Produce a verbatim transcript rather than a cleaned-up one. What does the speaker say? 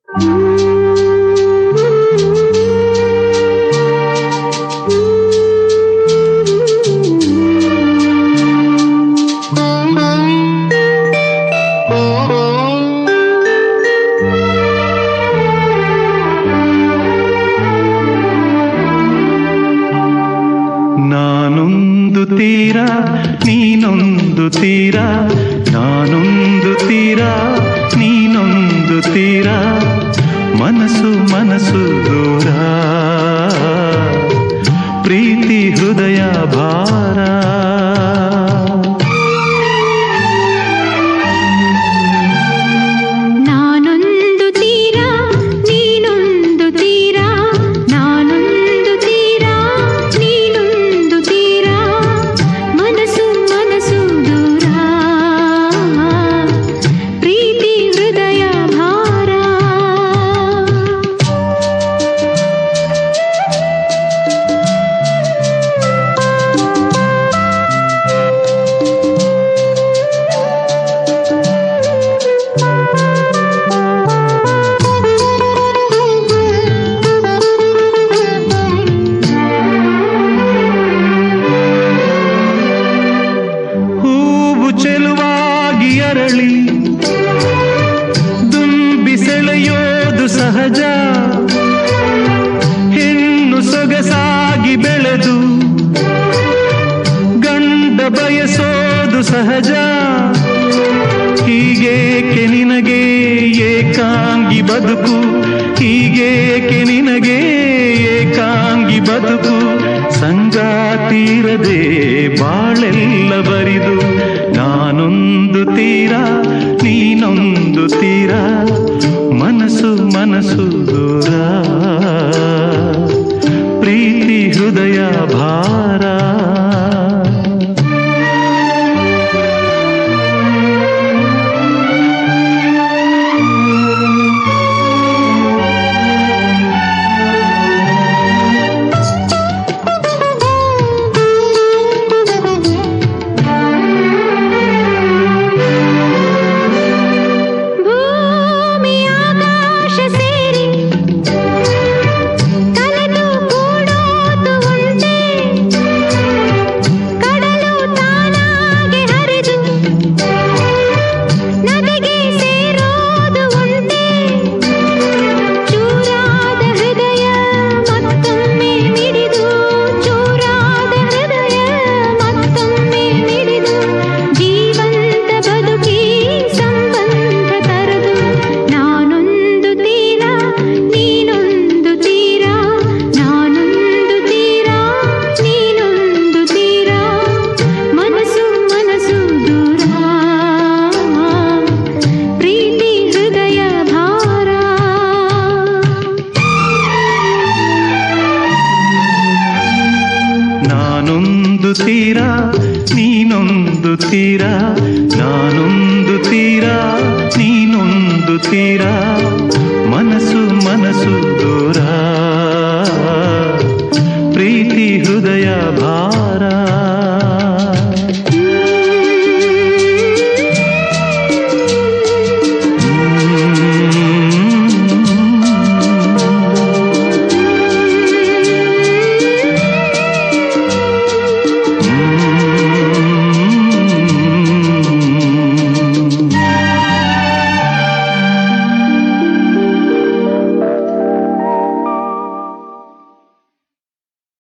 ನಾನೊಂದು ತೀರ ನೀನೊಂದು ತೀರ, ನಾನೊಂದು ತೀರ ನೀನೊಂದು ತೀರ, ಮನಸ್ಸು ಮನಸ್ಸು ದೂರ, ಪ್ರೀತಿ ಹೃದಯ ಭಾರ. ನಾನೊಂದು ತೀರ ನೀನೊಂದು ತೀರ, ನಾನೊಂದು ತೀರ ನೀನೊಂದು ತೀರ, ಮನಸ್ಸು ಮನಸ್ಸು ದೂರ, ಪ್ರೀತಿ ಹೃದಯ ಭಾರ. ಹೂವು ಚೆಲುವಾಗಿ ಅರಳಿ ದುಂಬಿ ಸೆಳೆಯೋದು ಸಹಜ, ಹೆಣ್ಣು ಸೊಗಸಾಗಿ ಬೆಳೆದು ಗಂಡ ಬಯಸೋದು ಸಹಜ. ಹೀಗೇಕೆ ನಿನಗೆ ಏಕಾಂಗಿ ಬದುಕು, ಹೀಗೇಕೆ ನಿನಗೆ ಏಕಾಂಗಿ ಬದುಕು, ಸಂಗಾತಿರದೆ ಬಾಳೆಲ್ಲ ಬರಿದು. ನಾನೊಂದು ತೀರ ನೀನೊಂದು ತೀರ, ಮನಸ್ಸು ಮನಸ್ಸು ದೂರ, ಪ್ರೀತಿ ಹೃದಯ ಭಾರ. ನಾನೊಂದು ತೀರ ನೀನೊಂದು ತೀರ, ನಾನೊಂದು ತೀರ ನೀನೊಂದು ತೀರ, ಮನಸ್ಸು ಮನಸ್ಸು ದೂರ, ಪ್ರೀತಿ ಹೃದಯ